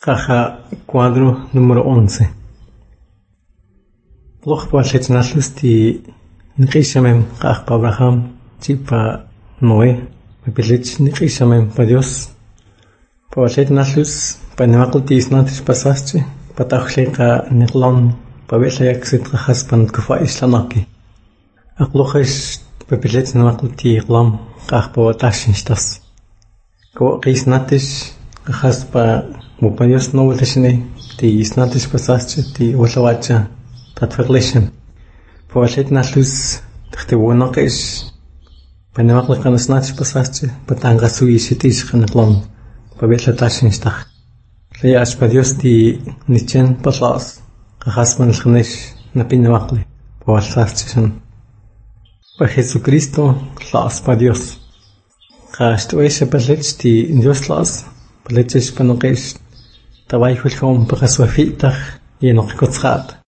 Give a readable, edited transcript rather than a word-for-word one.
Caja cuadro número 11. Loch pa chetnalusti nikishamem kah pa Abraham chipa Noé mepilich nikishamem pa Dios pa chetnalus pa nemakultis nantis pasasche pa tachleqa niklon pa velayak sitrajas pan kufa islanaki aqlochish mepilich nemakulti iklam kah pa watashinstas ko qisnatish kajas pa mupa Dios no volashine ti isnatis pasasche ti walawacha tatfaglishan po chetnalus te wonaqish panemaklikan isnatis pasasche patangasui sitis kanaklon pa vetlatashinstach leyash pa Dios ti nichen paslas kajas manalkhnesh napinemakli po alsaschishan pa Jesucristo las pa Dios kastuesha palich ti Dios las palichish panoqish tawai hulkom pakaswafitach yenokikotsat